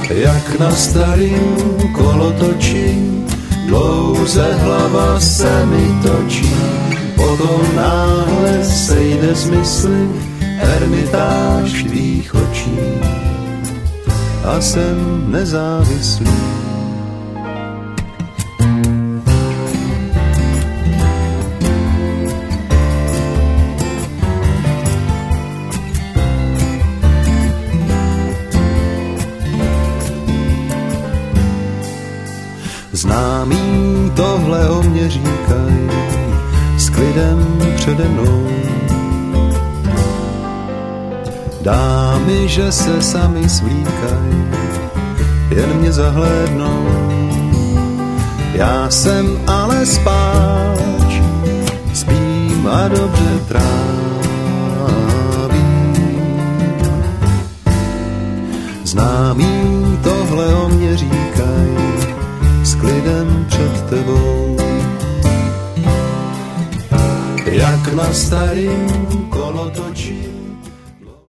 Jak na starým kolotočí, dlouze hlava se mi točí, potom náhle sejde z mysli ermitáž tvých očí a jsem nezávislý. Známí tohle o mě říkaj, s klidem přede mnou. Dámy, že se sami svlíkaj, jen mě zahlédnou. Já jsem ale spáč, spím a dobře trávím. Známí tohle o mě říkaj, s klidem před tebou. Jak na starým kolotočí,